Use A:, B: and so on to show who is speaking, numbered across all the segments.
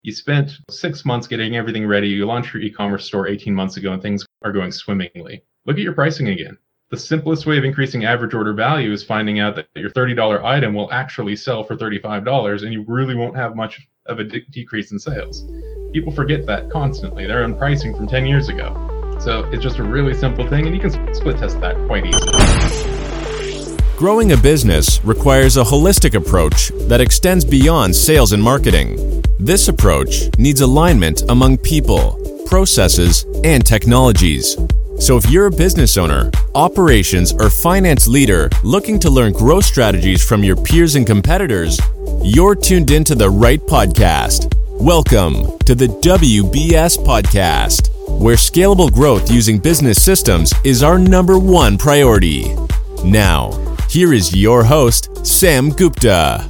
A: You spent 6 months getting everything ready. You launched your e-commerce store 18 months ago and things are going swimmingly. Look at your pricing again. The simplest way of increasing average order value is finding out that your $30 item will actually sell for $35 and you really won't have much of a decrease in sales. People forget that constantly. They're on pricing from 10 years ago. So it's just a really simple thing, and you can split test that quite easily.
B: Growing a business requires a holistic approach that extends beyond sales and marketing. This approach needs alignment among people, processes, and technologies. So if you're a business owner, operations, or finance leader looking to learn growth strategies from your peers and competitors, you're tuned into the right podcast. Welcome to the WBS Podcast, where scalable growth using business systems is our number one priority. Now, here is your host, Sam Gupta.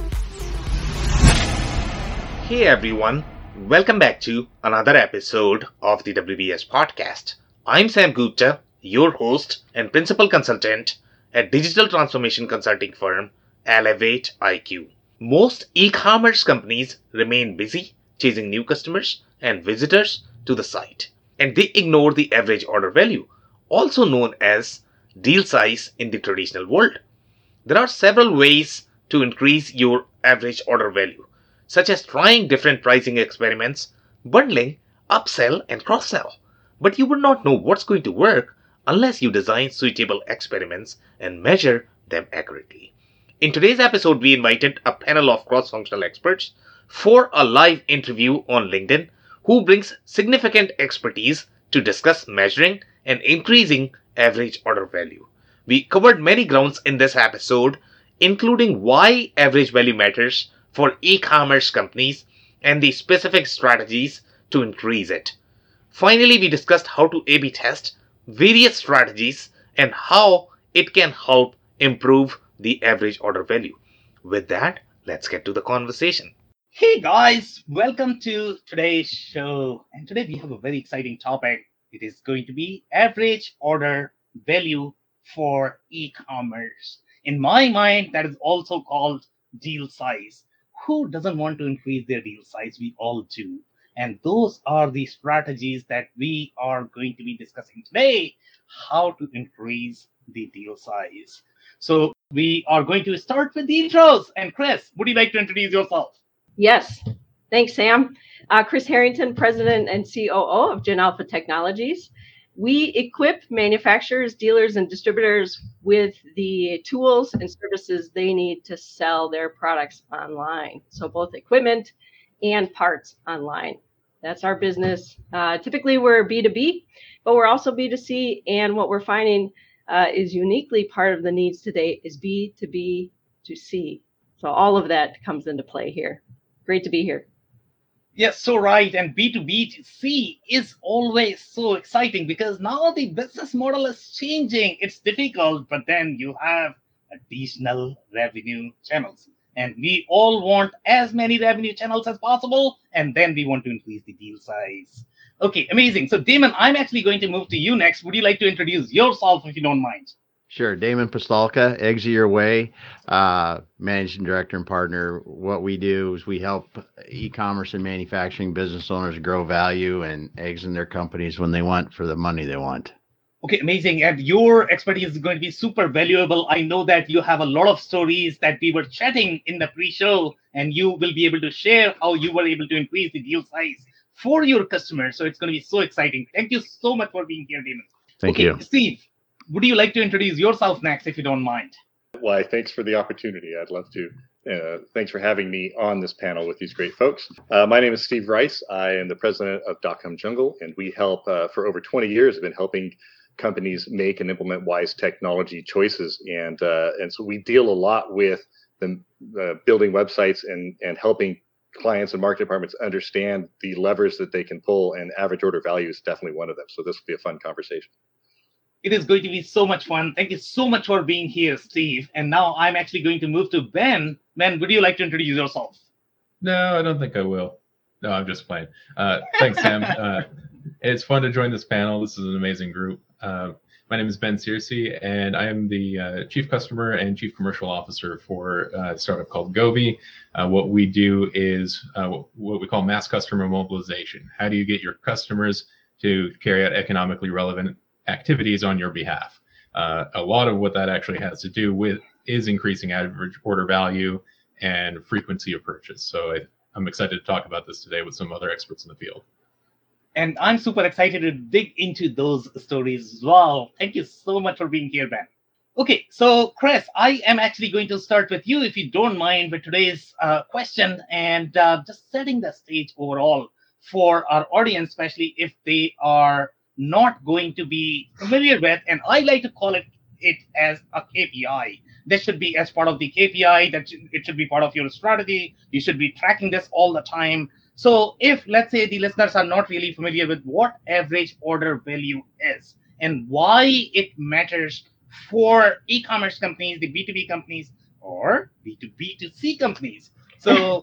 C: Hey everyone, welcome back to another episode of the WBS Podcast. I'm Sam Gupta, your host and principal consultant at digital transformation consulting firm Elevate IQ. Most e-commerce companies remain busy chasing new customers and visitors to the site, and they ignore the average order value, also known as deal size in the traditional world. There are several ways to increase your average order value, such as trying different pricing experiments, bundling, upsell, and cross-sell. But you would not know what's going to work unless you design suitable experiments and measure them accurately. In today's episode, we invited a panel of cross-functional experts for a live interview on LinkedIn who brings significant expertise to discuss measuring and increasing average order value. We covered many grounds in this episode, including why average value matters for e-commerce companies and the specific strategies to increase it. Finally, we discussed how to A/B test various strategies and how it can help improve the average order value. With that, let's get to the conversation.
D: Hey guys, welcome to today's show. And today we have a very exciting topic. It is going to be average order value for e-commerce. In my mind, that is also called deal size. Who doesn't want to increase their deal size? We all do. And those are the strategies that we are going to be discussing today, how to increase the deal size. So we are going to start with the intros. And Chris, would you like to introduce yourself?
E: Yes. Thanks, Sam. Chris Harrington, President and COO of Gen Alpha Technologies. We equip manufacturers, dealers, and distributors with the tools and services they need to sell their products online. So both equipment and parts online. That's our business. Typically, we're B2B, but we're also B2C. And what we're finding is uniquely part of the needs today is B2B to C. So all of that comes into play here. Great to be here.
D: Yes, so right. And B2B2C is always so exciting because now the business model is changing. It's difficult, but then you have additional revenue channels. And we all want as many revenue channels as possible. And then we want to increase the deal size. Okay, amazing. So Damon, I'm actually going to move to you next. Would you like to introduce yourself if you don't mind?
F: Sure. Damon Pistolka, Eggs Your Way, Managing Director and Partner. What we do is we help e-commerce and manufacturing business owners grow value and eggs in their companies when they want for the money they want.
D: Okay, amazing. And your expertise is going to be super valuable. I know that you have a lot of stories that we were chatting in the pre-show, and you will be able to share how you were able to increase the deal size for your customers. So it's going to be so exciting. Thank you so much for being here, Damon.
F: Thank you.
D: Steve, would you like to introduce yourself next, if you don't mind?
G: Why, thanks for the opportunity. I'd love to. Thanks for having me on this panel with these great folks. My name is Steve Rice. I am the president of .com Jungle, and we help, for over 20 years, have been helping companies make and implement wise technology choices. And so we deal a lot with them building websites and helping clients and market departments understand the levers that they can pull, and average order value is definitely one of them. So this will be a fun conversation.
D: It is going to be so much fun. Thank you so much for being here, Steve. And now I'm actually going to move to Ben. Ben, would you like to introduce yourself?
A: No, I don't think I will. No, I'm just playing. Thanks, Sam. It's fun to join this panel. This is an amazing group. My name is Ben Searcy, and I am the Chief Customer and Chief Commercial Officer for a startup called Govi. What we do is what we call mass customer mobilization. How do you get your customers to carry out economically relevant activities on your behalf? A lot of what that actually has to do with is increasing average order value and frequency of purchase. So I'm excited to talk about this today with some other experts in the field.
D: And I'm super excited to dig into those stories as well. Thank you so much for being here, Ben. Okay, so Chris, I am actually going to start with you, if you don't mind, with today's question and just setting the stage overall for our audience, especially if they are not going to be familiar with, and I like to call it as a KPI. This should be as part of the KPI, it should be part of your strategy. You should be tracking this all the time. So if, let's say, the listeners are not really familiar with what average order value is and why it matters for e-commerce companies, the B2B companies, or B2B2C companies. So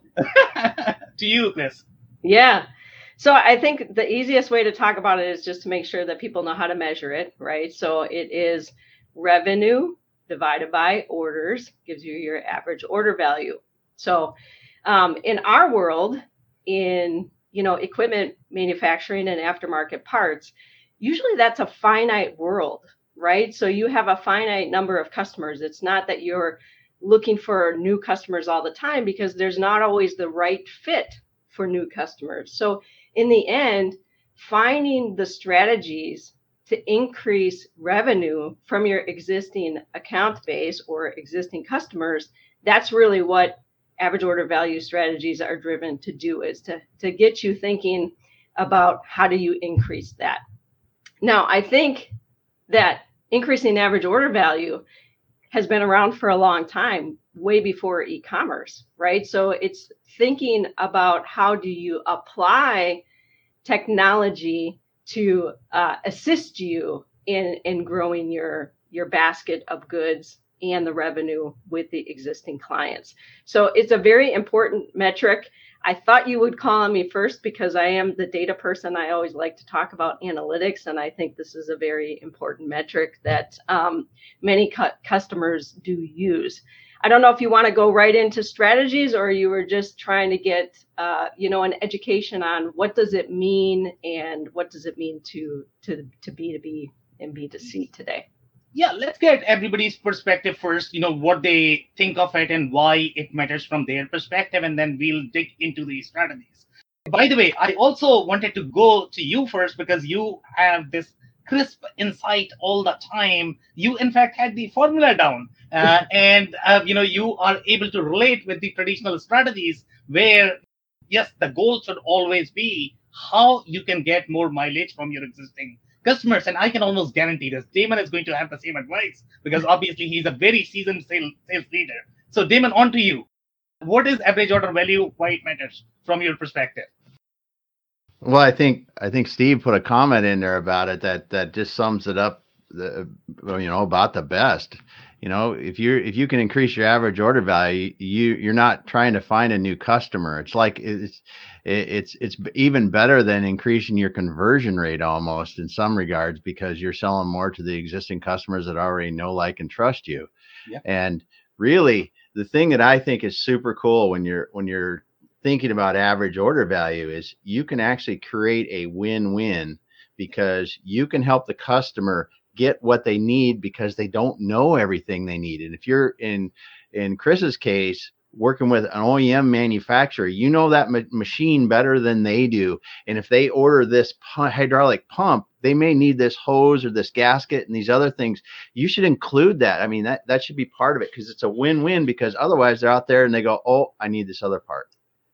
D: to you, Chris.
E: Yeah. So I think the easiest way to talk about it is just to make sure that people know how to measure it, right? So it is revenue divided by orders gives you your average order value. So in our world, in equipment manufacturing and aftermarket parts, usually that's a finite world, right? So you have a finite number of customers. It's not that you're looking for new customers all the time, because there's not always the right fit for new customers. So in the end, finding the strategies to increase revenue from your existing account base or existing customers, that's really what average order value strategies are driven to do, is to get you thinking about how do you increase that. Now, I think that increasing average order value has been around for a long time, way before e-commerce, right? So it's thinking about how do you apply technology to assist you in growing your basket of goods and the revenue with the existing clients. So it's a very important metric. I thought you would call on me first because I am the data person. I always like to talk about analytics, and I think this is a very important metric that many customers do use. I don't know if you want to go right into strategies, or you were just trying to get an education on what does it mean and what does it mean to B2B and B2C today.
D: Yeah, let's get everybody's perspective first, what they think of it and why it matters from their perspective, and then we'll dig into the strategies. By the way, I also wanted to go to you first because you have this crisp insight all the time. You, in fact, had the formula down and you are able to relate with the traditional strategies where, yes, the goal should always be how you can get more mileage from your existing customers. And I can almost guarantee this. Damon is going to have the same advice because obviously he's a very seasoned sales leader. So Damon, on to you. What is average order value? Why it matters from your perspective?
F: Well, I think Steve put a comment in there about it that just sums it up, about the best. If you can increase your average order value, you're not trying to find a new customer. It's like it's even better than increasing your conversion rate almost in some regards, because you're selling more to the existing customers that already know, like, and trust you.
D: Yeah.
F: And really, the thing that I think is super cool when you're thinking about average order value is you can actually create a win-win, because you can help the customer get what they need because they don't know everything they need. And if you're in Chris's case, working with an OEM manufacturer, that machine better than they do. And if they order this hydraulic pump, they may need this hose or this gasket and these other things. You should include that. I mean, that should be part of it, because it's a win-win, because otherwise they're out there and they go, oh, I need this other part.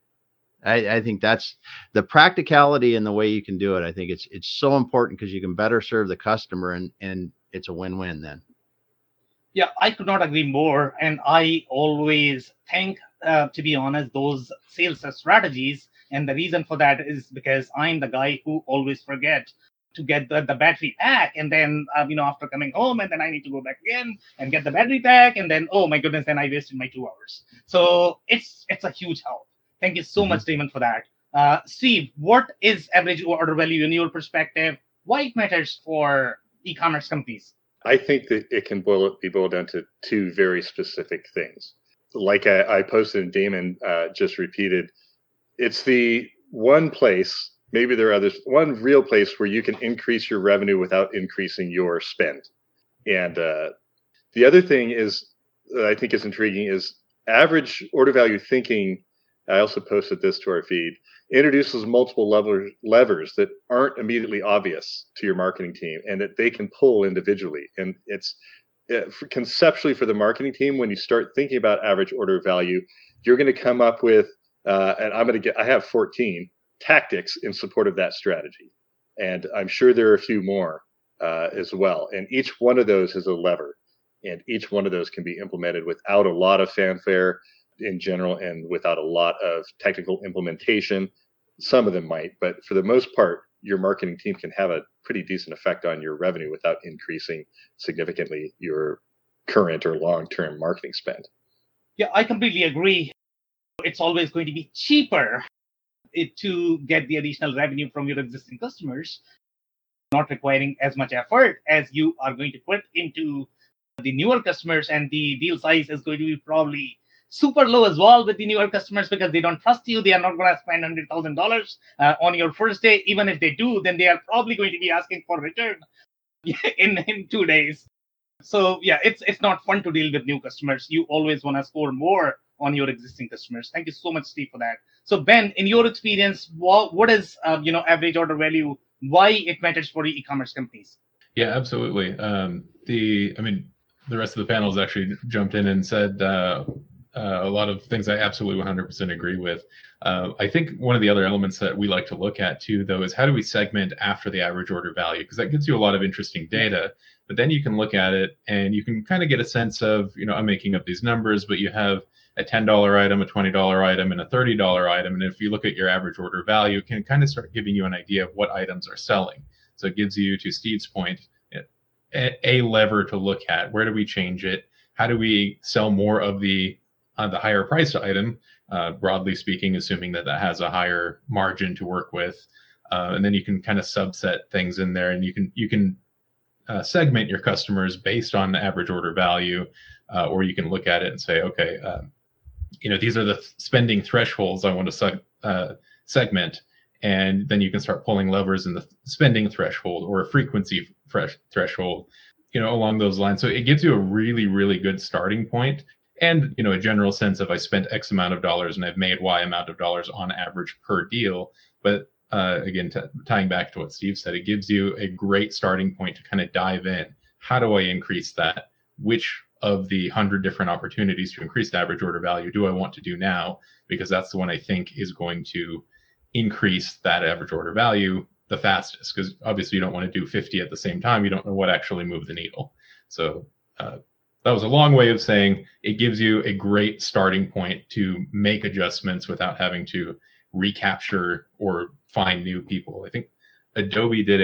F: I think that's the practicality and the way you can do it. I think it's so important because you can better serve the customer, and it's a win-win then.
D: Yeah, I could not agree more. And I always think, to be honest, those sales strategies. And the reason for that is because I'm the guy who always forget to get the battery pack. And then, after coming home, and then I need to go back again and get the battery pack. And then, oh my goodness, then I wasted my 2 hours. So it's a huge help. Thank you so much, Damon, for that. Steve, what is average order value in your perspective? Why it matters for e-commerce companies?
G: I think that it can be boiled down to two very specific things. Like I posted and Damon just repeated, it's the one place, maybe there are others, one real place where you can increase your revenue without increasing your spend. And the other thing is, that I think is intriguing, is average order value thinking. I also posted this to our feed, introduces multiple levers that aren't immediately obvious to your marketing team and that they can pull individually. And it's conceptually for the marketing team, when you start thinking about average order value, you're going to come up with, and I have 14 tactics in support of that strategy. And I'm sure there are a few more as well. And each one of those is a lever. And each one of those can be implemented without a lot of fanfare in general and without a lot of technical implementation. Some of them might, but for the most part, your marketing team can have a pretty decent effect on your revenue without increasing significantly your current or long-term marketing spend.
D: Yeah, I completely agree. It's always going to be cheaper to get the additional revenue from your existing customers, not requiring as much effort as you are going to put into the newer customers, and the deal size is going to be probably super low as well with the newer customers because they don't trust you. They are not going to spend $100,000 on your first day. Even if they do, then they are probably going to be asking for return in 2 days. So yeah, it's not fun to deal with new customers. You always want to score more on your existing customers. Thank you so much, Steve, for that. So Ben, in your experience, what is average order value? Why it matters for e-commerce companies?
A: Yeah, absolutely. The rest of the panel has actually jumped in and said a lot of things I absolutely 100% agree with. I think one of the other elements that we like to look at too, though, is how do we segment after the average order value? Because that gives you a lot of interesting data, but then you can look at it and you can kind of get a sense of, I'm making up these numbers, but you have a $10 item, a $20 item, and a $30 item. And if you look at your average order value, it can kind of start giving you an idea of what items are selling. So it gives you, to Steve's point, a lever to look at. Where do we change it? How do we sell more of the higher priced item, broadly speaking, assuming that has a higher margin to work with, and then you can kind of subset things in there, and you can segment your customers based on the average order value, or you can look at it and say, okay, these are the spending thresholds I want to segment, and then you can start pulling levers in the spending threshold or a frequency threshold, along those lines. So it gives you a really, really good starting point. And, a general sense of I spent X amount of dollars and I've made Y amount of dollars on average per deal. But again, tying back to what Steve said, it gives you a great starting point to kind of dive in. How do I increase that? Which of the 100 different opportunities to increase the average order value do I want to do now? Because that's the one I think is going to increase that average order value the fastest. Because obviously you don't want to do 50 at the same time. You don't know what actually moved the needle. So that was a long way of saying it gives you a great starting point to make adjustments without having to recapture or find new people. I think Adobe did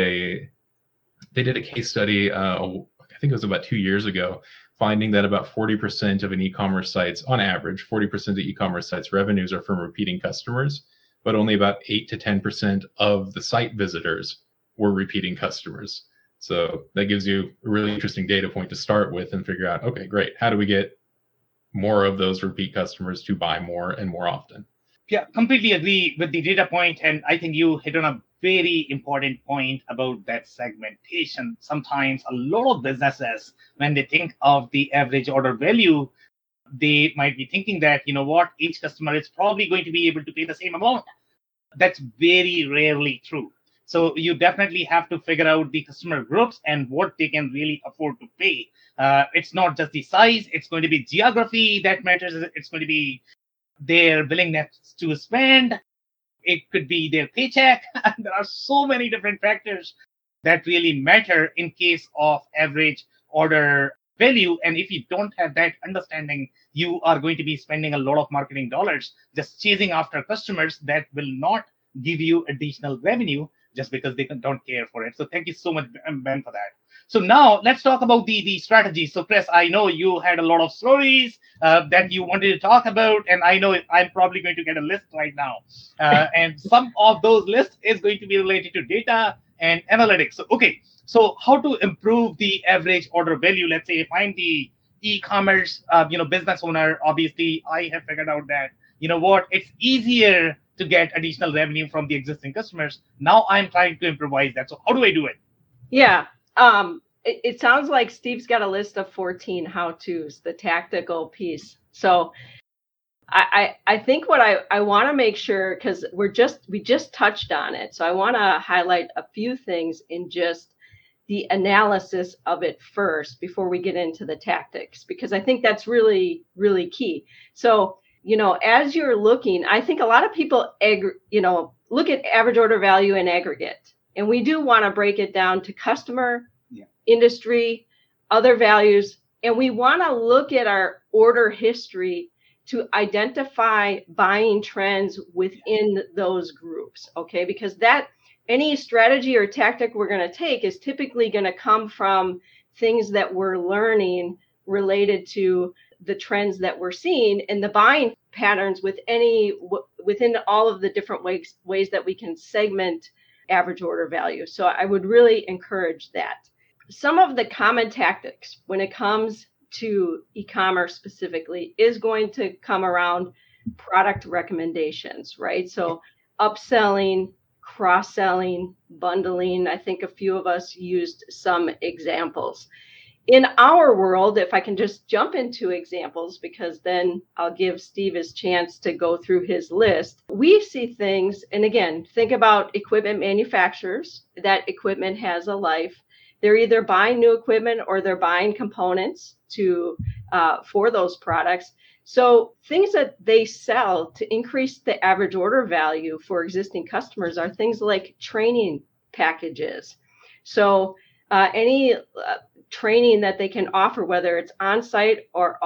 A: a case study, I think it was about 2 years ago, finding that about 40% of an e-commerce site's, on average, 40% of e-commerce sites' revenues are from repeating customers, but only about 8 to 10% of the site visitors were repeating customers. So that gives you a really interesting data point to start with and figure out, okay, great. How do we get more of those repeat customers to buy more and more often?
D: Yeah, completely agree with the data point. And I think you hit on a very important point about that segmentation. Sometimes a lot of businesses, when they think of the average order value, they might be thinking that, each customer is probably going to be able to pay the same amount. That's very rarely true. So you definitely have to figure out the customer groups and what they can really afford to pay. It's not just the size. It's going to be geography that matters. It's going to be their willingness to spend. It could be their paycheck. There are so many different factors that really matter in case of average order value. And if you don't have that understanding, you are going to be spending a lot of marketing dollars just chasing after customers that will not give you additional revenue just because they don't care for it. So thank you so much, Ben, for that. So now let's talk about the strategy. So Chris, I know you had a lot of stories that you wanted to talk about, and I know I'm probably going to get a list right now. And some of those lists is going to be related to data, and analytics. So, okay, so how to improve the average order value? Let's say if I'm the e-commerce, business owner, obviously I have figured out that, it's easier to get additional revenue from the existing customers. Now I'm trying to improvise that. So how do I do it?
E: Yeah. It sounds like Steve's got a list of 14 how-tos, the tactical piece. So I think what I want to make sure, because we just touched on it. So I want to highlight a few things in just the analysis of it first before we get into the tactics, because I think that's really, really key. So, as you're looking, I think a lot of people, look at average order value in aggregate, and we do want to break it down to customer, industry, other values, and we want to look at our order history to identify buying trends within those groups, okay? Because any strategy or tactic we're going to take is typically going to come from things that we're learning related to the trends that we're seeing and the buying patterns within all of the different ways that we can segment average order value. So I would really encourage that. Some of the common tactics when it comes to e-commerce specifically is going to come around product recommendations, right? So upselling, cross-selling, bundling. I think a few of us used some examples. In our world, if I can just jump into examples, because then I'll give Steve his chance to go through his list. We see things, and again, think about equipment manufacturers. That equipment has a life. They're either buying new equipment or they're buying components for those products. So things that they sell to increase the average order value for existing customers are things like training packages. So any training that they can offer, whether it's on-site or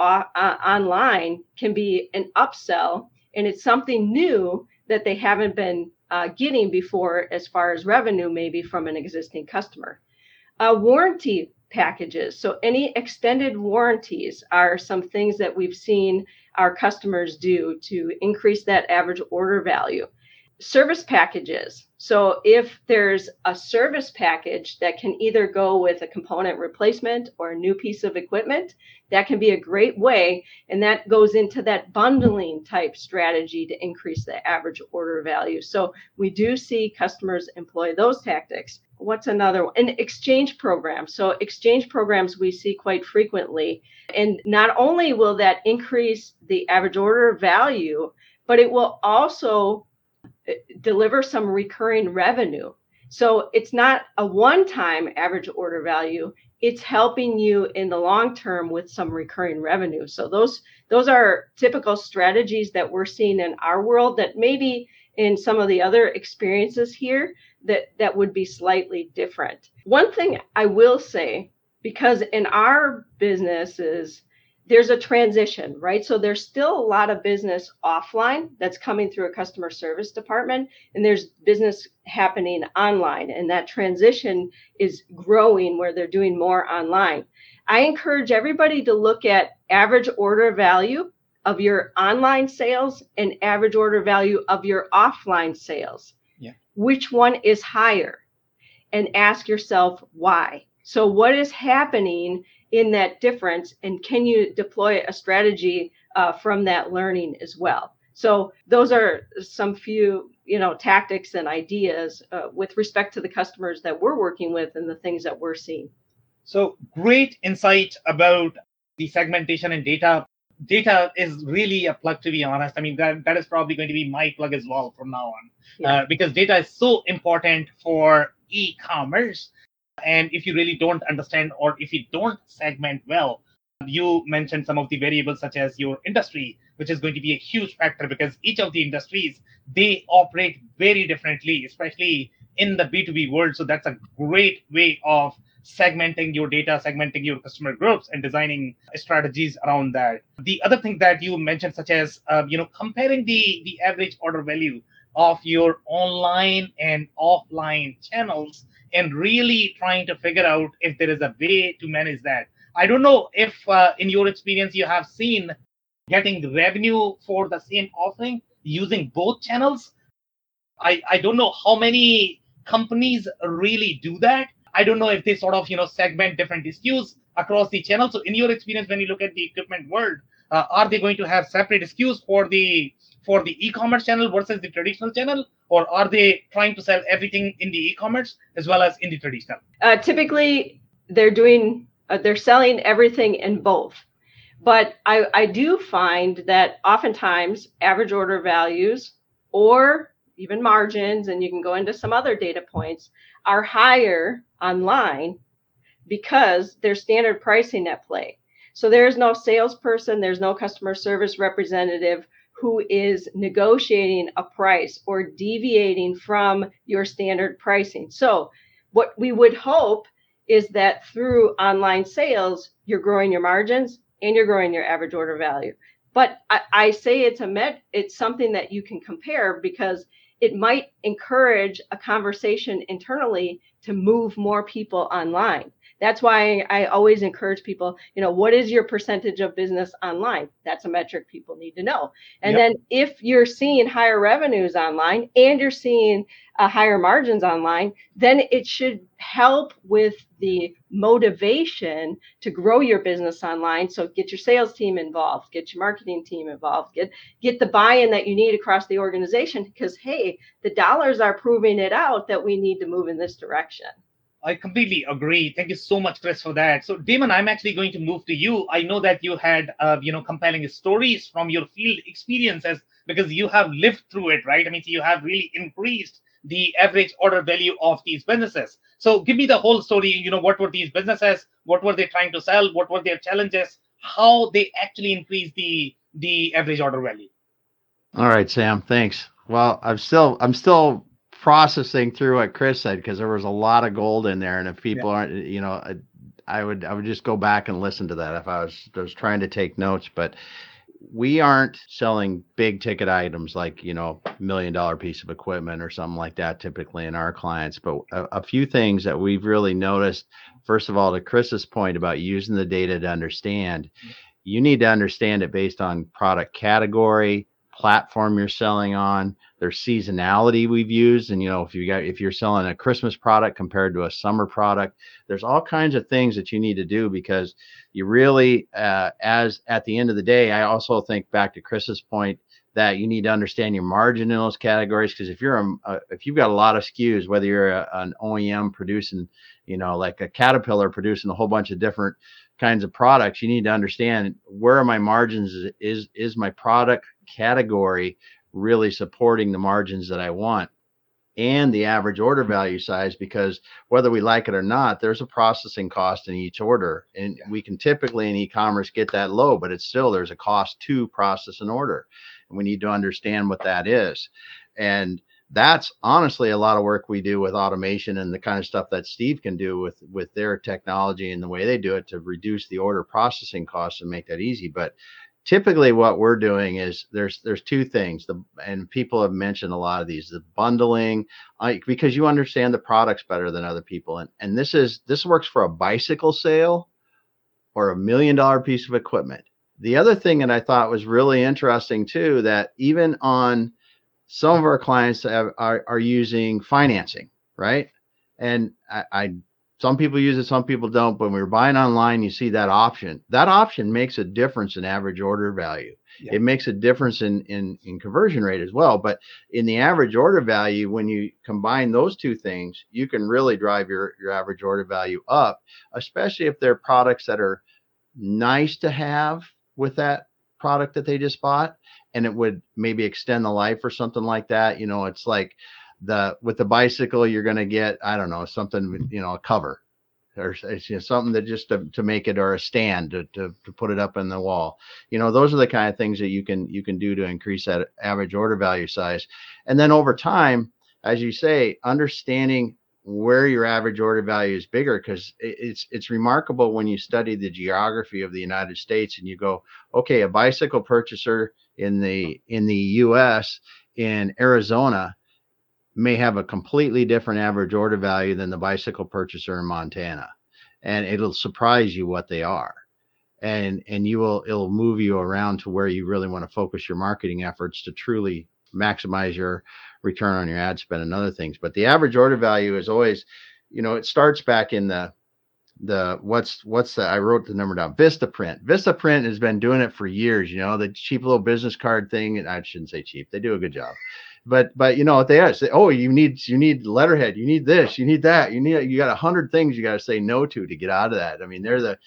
E: online, can be an upsell, and it's something new that they haven't been getting before as far as revenue, maybe from an existing customer. Warranty packages. So any extended warranties are some things that we've seen our customers do to increase that average order value. Service packages. So if there's a service package that can either go with a component replacement or a new piece of equipment, that can be a great way. And that goes into that bundling type strategy to increase the average order value. So we do see customers employ those tactics. What's another one? An exchange program. So exchange programs we see quite frequently. And not only will that increase the average order value, but it will also deliver some recurring revenue. So it's not a one-time average order value. It's helping you in the long term with some recurring revenue. So those are typical strategies that we're seeing in our world that maybe in some of the other experiences here that would be slightly different. One thing I will say, because in our businesses, there's a transition, right? So there's still a lot of business offline that's coming through a customer service department, and there's business happening online, and that transition is growing where they're doing more online. I encourage everybody to look at average order value of your online sales and average order value of your offline sales. Yeah. Which one is higher? And ask yourself why. So what is happening in that difference, and can you deploy a strategy from that learning as well? So those are some few, tactics and ideas with respect to the customers that we're working with and the things that we're seeing.
D: So great insight about the segmentation and data. Data is really a plug, to be honest. I mean, that is probably going to be my plug as well from now on, because data is so important for e-commerce. And if you really don't understand, or if you don't segment well, you mentioned some of the variables such as your industry, which is going to be a huge factor, because each of the industries, they operate very differently, especially in the B2B world. So that's a great way of segmenting your data, segmenting your customer groups, and designing strategies around that. The other thing that you mentioned, such as comparing the average order value of your online and offline channels, and really trying to figure out if there is a way to manage that. I don't know if in your experience you have seen getting revenue for the same offering using both channels. I don't know how many companies really do that? I don't know if they sort of, segment different SKUs across the channel. So in your experience, when you look at the equipment world, are they going to have separate SKUs for the e-commerce channel versus the traditional channel, or are they trying to sell everything in the e-commerce as well as in the traditional?
E: Typically, they're selling everything in both. But I do find that oftentimes average order values or even margins, and you can go into some other data points, are higher online because there's standard pricing at play. So there's no salesperson, there's no customer service representative who is negotiating a price or deviating from your standard pricing. So what we would hope is that through online sales, you're growing your margins and you're growing your average order value. But I say it's something that you can compare, because it might encourage a conversation internally to move more people online. That's why I always encourage people, what is your percentage of business online? That's a metric people need to know. And then if you're seeing higher revenues online and you're seeing higher margins online, then it should help with the motivation to grow your business online. So get your sales team involved, get your marketing team involved, get the buy-in that you need across the organization, because, hey, the dollars are proving it out that we need to move in this direction.
D: I completely agree. Thank you so much, Chris, for that. So, Damon, I'm actually going to move to you. I know that you had, compelling stories from your field experiences, because you have lived through it, right? I mean, so you have really increased the average order value of these businesses. So, give me the whole story. What were these businesses? What were they trying to sell? What were their challenges? How they actually increased the average order value?
F: All right, Sam. Thanks. Well, I'm still processing through what Chris said, because there was a lot of gold in there, and if people aren't, I would just go back and listen to that if I was trying to take notes. But we aren't selling big ticket items like $1 million piece of equipment or something like that typically in our clients. But a few things that we've really noticed. First of all, to Chris's point about using the data to understand, you need to understand it based on product category, platform you're selling on. There's seasonality we've used, and if you're selling a Christmas product compared to a summer product, there's all kinds of things that you need to do, because you really, as at the end of the day, I also think back to Chris's point that you need to understand your margin in those categories, because if you've got a lot of SKUs, whether you're an OEM producing, like a Caterpillar producing a whole bunch of different kinds of products, you need to understand where are my margins. Is my product category really supporting the margins that I want, and the average order value size, because whether we like it or not, there's a processing cost in each order, and we can typically in e-commerce get that low, but there's a cost to process an order, and we need to understand what that is. And that's honestly a lot of work we do with automation and the kind of stuff that Steve can do with their technology and the way they do it to reduce the order processing costs and make that easy. But typically what we're doing is there's two things, and people have mentioned a lot of these, the bundling, because you understand the products better than other people. And this works for a bicycle sale or $1 million piece of equipment. The other thing that I thought was really interesting too, that even on some of our clients are using financing, right? And some people use it, some people don't. But when we're buying online, you see that option. That option makes a difference in average order value. Yeah. It makes a difference in conversion rate as well. But in the average order value, when you combine those two things, you can really drive your average order value up, especially if they're products that are nice to have with that product that they just bought, and it would maybe extend the life or something like that. It's like with the bicycle, you're going to get, I don't know, something, a cover or something that just to make it, or a stand to put it up in the wall. Those are the kind of things that you can do to increase that average order value size. And then over time, as you say, understanding where your average order value is bigger, because it's remarkable when you study the geography of the United States and you go, okay, a bicycle purchaser in the US in Arizona may have a completely different average order value than the bicycle purchaser in Montana, and it'll surprise you what they are, and it'll move you around to where you really want to focus your marketing efforts to truly maximize your return on your ad spend and other things. But the average order value is always, it starts back in the I wrote the number down. Vistaprint. Vistaprint has been doing it for years. The cheap little business card thing. And I shouldn't say cheap. They do a good job. But what they are say, oh, you need letterhead, you need this, you need that, you got 100 things you got to say no to get out of that. I mean,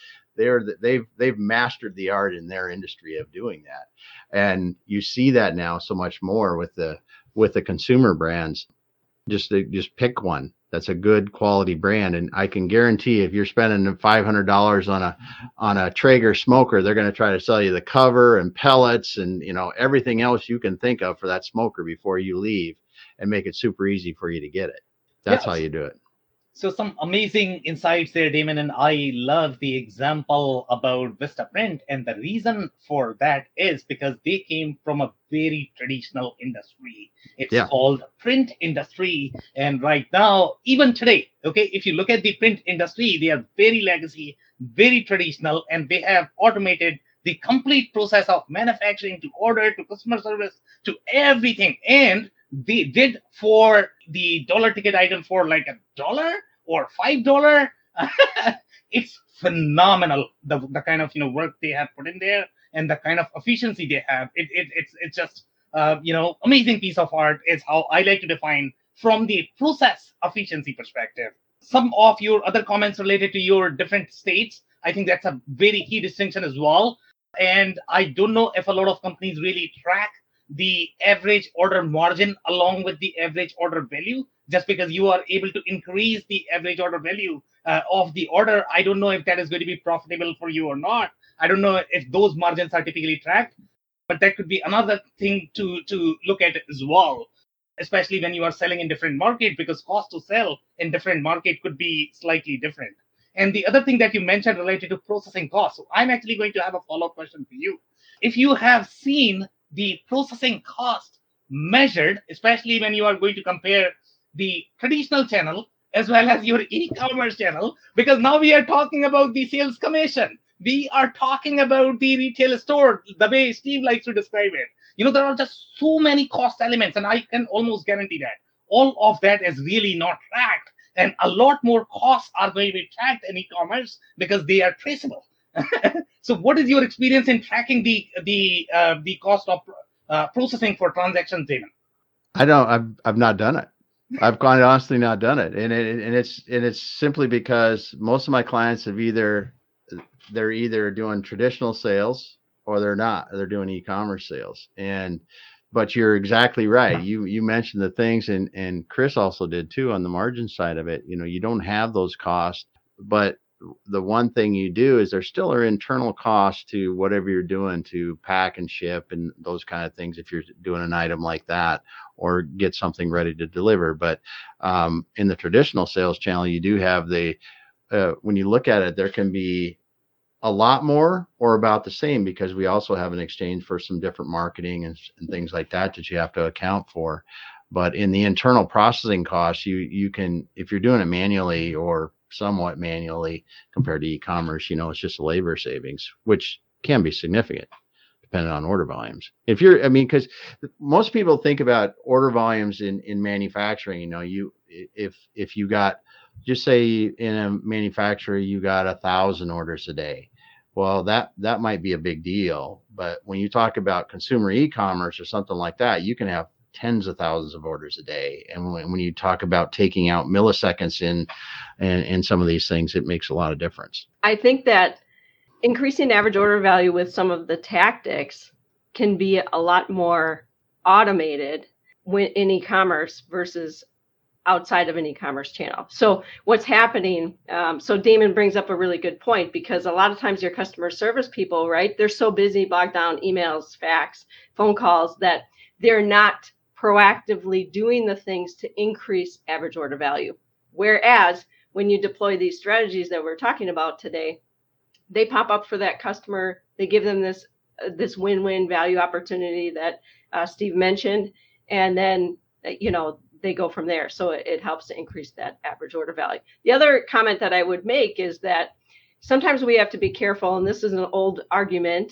F: they've mastered the art in their industry of doing that, and you see that now so much more with the consumer brands. Just pick one that's a good quality brand, and I can guarantee if you're spending $500 on a Traeger smoker, they're going to try to sell you the cover and pellets and everything else you can think of for that smoker before you leave, and make it super easy for you to get it. That's how you do it.
D: So some amazing insights there, Damon, and I love the example about Vistaprint. And the reason for that is because they came from a very traditional industry. It's called print industry. And right now, even today, if you look at the print industry, they are very legacy, very traditional, and they have automated the complete process of manufacturing to order to customer service to everything. And they did for the dollar ticket item for like $1 or $5. It's phenomenal, the kind of work they have put in there and the kind of efficiency they have. It's just amazing piece of art is how I like to define from the process efficiency perspective. Some of your other comments related to your different states, I think that's a very key distinction as well. And I don't know if a lot of companies really track the average order margin along with the average order value. Just because you are able to increase the average order value of the order, I don't know if that is going to be profitable for you or not. I don't know if those margins are typically tracked, but that could be another thing to look at as well, especially when you are selling in different markets, because cost to sell in different market could be slightly different. And the other thing that you mentioned related to processing costs, so I'm actually going to have a follow-up question for you. If you have seen the processing cost measured, especially when you are going to compare the traditional channel as well as your e-commerce channel, because now we are talking about the sales commission. We are talking about the retail store, the way Steve likes to describe it. There are just so many cost elements, and I can almost guarantee that all of that is really not tracked. And a lot more costs are going to be tracked in e-commerce because they are traceable. So what is your experience in tracking the cost of processing for transactions, Damon?
F: I've not done it. I've quite honestly not done it, and it's simply because most of my clients they're either doing traditional sales or they're not. They're doing e-commerce sales, but you're exactly right. You mentioned the things, and Chris also did too on the margin side of it. You don't have those costs, but the one thing you do is there still are internal costs to whatever you're doing to pack and ship and those kind of things if you're doing an item like that or get something ready to deliver. But in the traditional sales channel, you do have when you look at it, there can be a lot more or about the same, because we also have an exchange for some different marketing and things like that you have to account for. But in the internal processing costs, you can, if you're doing it manually or somewhat manually compared to e-commerce, it's just labor savings, which can be significant depending on order volumes. Because most people think about order volumes in manufacturing. If you got, just say in a manufacturer, you got 1,000 orders a day. Well, that might be a big deal. But when you talk about consumer e-commerce or something like that, you can have tens of thousands of orders a day. And when you talk about taking out milliseconds in some of these things, it makes a lot of difference.
E: I think that increasing average order value with some of the tactics can be a lot more automated in e-commerce versus outside of an e-commerce channel. So what's happening, so Damon brings up a really good point, because a lot of times your customer service people, right, they're so busy, bogged down, emails, fax, phone calls, that they're not proactively doing the things to increase average order value. Whereas when you deploy these strategies that we're talking about today, they pop up for that customer. They give them this win-win value opportunity that Steve mentioned, and then they go from there. So it helps to increase that average order value. The other comment that I would make is that sometimes we have to be careful, and this is an old argument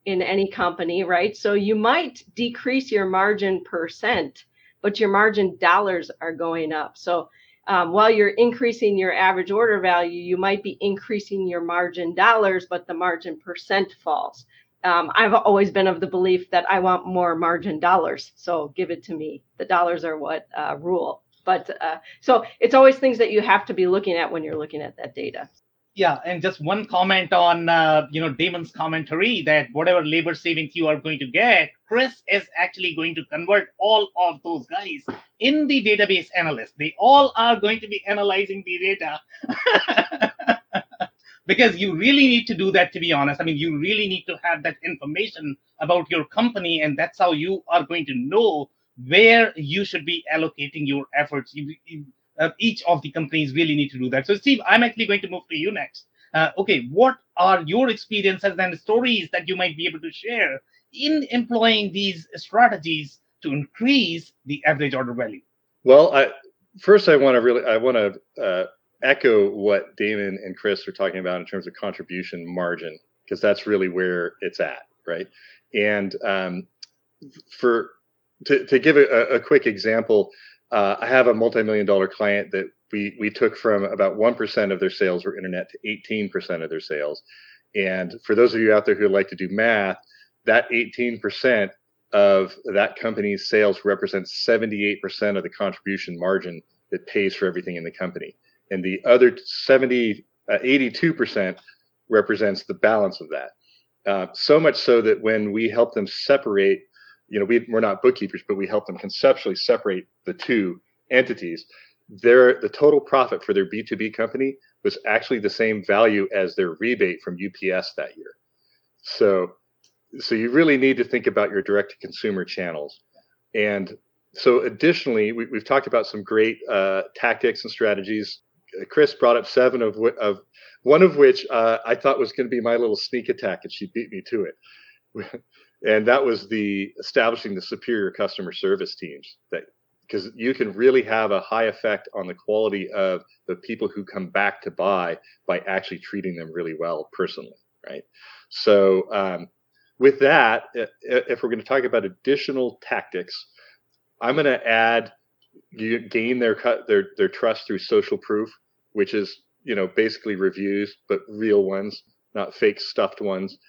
E: in any company, right? So you might decrease your margin percent, but your margin dollars are going up. So while you're increasing your average order value, you might be increasing your margin dollars, but the margin percent falls. I've always been of the belief that I want more margin dollars. So give it to me. The dollars are what rule. But so it's always things that you have to be looking at when you're looking at that data.
D: Yeah, and just one comment on Damon's commentary that whatever labor savings you are going to get, Chris is actually going to convert all of those guys in the database analyst. They all are going to be analyzing the data. Because you really need to do that, to be honest. I mean, you really need to have that information about your company, and that's how you are going to know where you should be allocating your efforts. Each of the companies really need to do that. So, Steve, I'm actually going to move to you next. Okay, what are your experiences and stories that you might be able to share in employing these strategies to increase the average order value?
G: Well, I want to echo what Damon and Chris are talking about in terms of contribution margin, because that's really where it's at, right? And to give a quick example, I have a multi-million-dollar client that we took from about 1% of their sales were internet to 18% of their sales. And for those of you out there who like to do math, that 18% of that company's sales represents 78% of the contribution margin that pays for everything in the company. And the other 82% represents the balance of that. So much so that when we help them separate, we're not bookkeepers, but we help them conceptually separate the two entities. The total profit for their B2B company was actually the same value as their rebate from UPS that year. So you really need to think about your direct-to-consumer channels. And so additionally, we've talked about some great tactics and strategies. Chris brought up 7 of one of which I thought was going to be my little sneak attack, and she beat me to it. And that was establishing the superior customer service teams, because you can really have a high effect on the quality of the people who come back to buy by actually treating them really well personally, right? So with that, if we're going to talk about additional tactics, I'm going to add, you gain their trust through social proof, which is basically reviews, but real ones, not fake stuffed ones.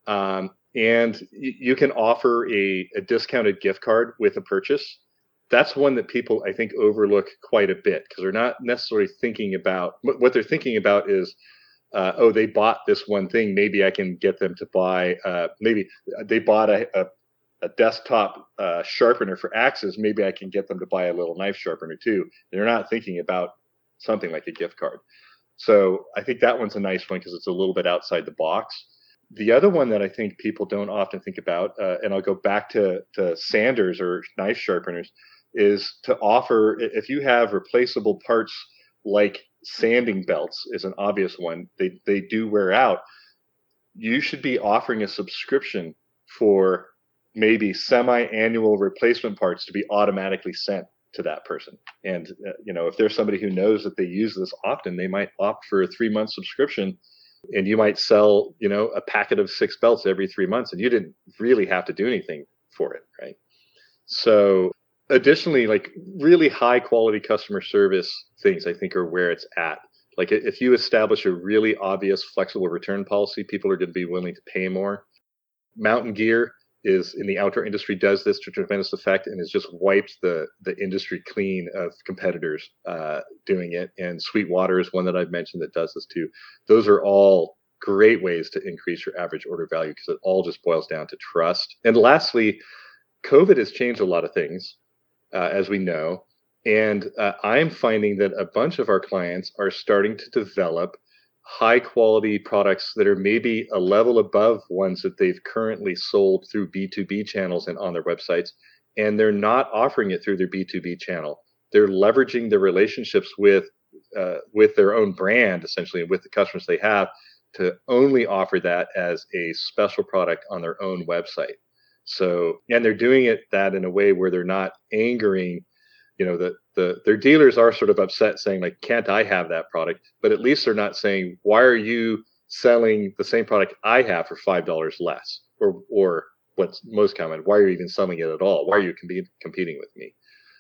G: And you can offer a discounted gift card with a purchase. That's one that people, I think, overlook quite a bit, because they're not necessarily thinking about what they're thinking about is, they bought this one thing. Maybe I can get them to buy, maybe they bought a desktop sharpener for axes. Maybe I can get them to buy a little knife sharpener too. They're not thinking about something like a gift card. So I think that one's a nice one because it's a little bit outside the box. The other one that I think people don't often think about, and I'll go back to sanders or knife sharpeners, is to offer, if you have replaceable parts like sanding belts is an obvious one, they do wear out, you should be offering a subscription for maybe semi-annual replacement parts to be automatically sent to that person. And if there's somebody who knows that they use this often, they might opt for a 3-month subscription, and you might sell a packet of 6 belts every 3 months, and you didn't really have to do anything for it, right? So additionally, like really high quality customer service things, I think, are where it's at. Like if you establish a really obvious flexible return policy, people are going to be willing to pay more. Mountain Gear is in the outdoor industry, does this to tremendous effect, and has just wiped the industry clean of competitors doing it. And Sweetwater is one that I've mentioned that does this too. Those are all great ways to increase your average order value, because it all just boils down to trust. And lastly, COVID has changed a lot of things, as we know. And I'm finding that a bunch of our clients are starting to develop high quality products that are maybe a level above ones that they've currently sold through B2B channels and on their websites. And they're not offering it through their B2B channel. They're leveraging their relationships with their own brand, essentially, and with the customers they have, to only offer that as a special product on their own website. So, and they're doing that in a way where they're not angering, their dealers are sort of upset, saying like, can't I have that product? But at least they're not saying, why are you selling the same product I have for $5 less, or what's most common, why are you even selling it at all? Why are you competing with me?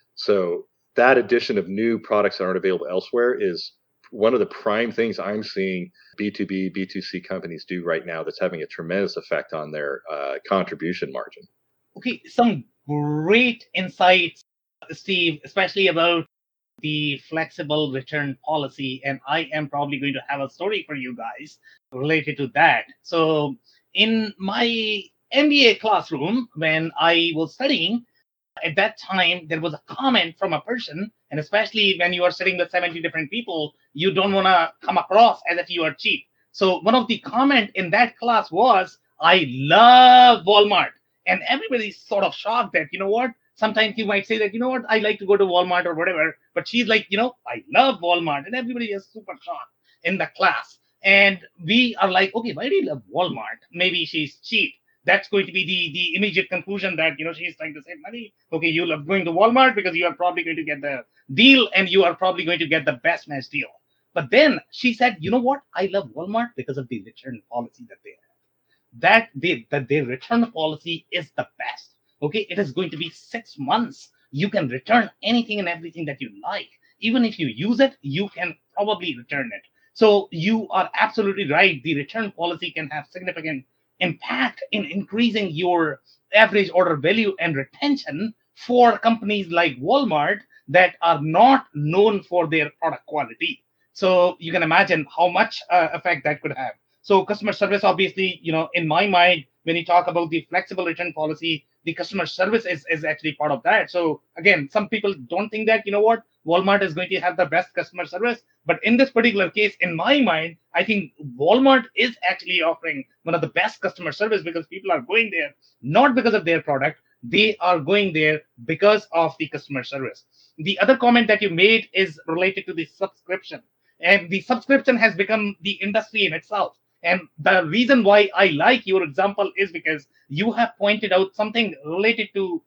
G: So that addition of new products that aren't available elsewhere is one of the prime things I'm seeing B2B, B2C companies do right now that's having a tremendous effect on their contribution margin.
D: Okay, some great insights, Steve, especially about the flexible return policy. And I am probably going to have a story for you guys related to that. So, in my MBA classroom, when I was studying, at that time, there was a comment from a person, and especially when you are sitting with 70 different people, you don't want to come across as if you are cheap. So, one of the comment in that class was, I love Walmart. And everybody's sort of shocked that, you know what? Sometimes you might say that, you know what, I like to go to Walmart or whatever. But she's like, I love Walmart. And everybody is super shocked in the class. And we are like, okay, why do you love Walmart? Maybe she's cheap. That's going to be the immediate conclusion that, she's trying to save money. Okay, you love going to Walmart because you are probably going to get the deal and you are probably going to get the best match deal. But then she said, you know what? I love Walmart because of the return policy that they have. That their return policy is the best. Okay, it is going to be 6 months. You can return anything and everything that you like. Even if you use it, you can probably return it. So you are absolutely right. The return policy can have significant impact in increasing your average order value and retention for companies like Walmart that are not known for their product quality. So you can imagine how much effect that could have. So customer service, obviously, in my mind, when you talk about the flexible return policy, the customer service is actually part of that. So again, some people don't think that, Walmart is going to have the best customer service. But in this particular case, in my mind, I think Walmart is actually offering one of the best customer service because people are going there, not because of their product. They are going there because of the customer service. The other comment that you made is related to the subscription. And the subscription has become the industry in itself. And the reason why I like your example is because you have pointed out something related to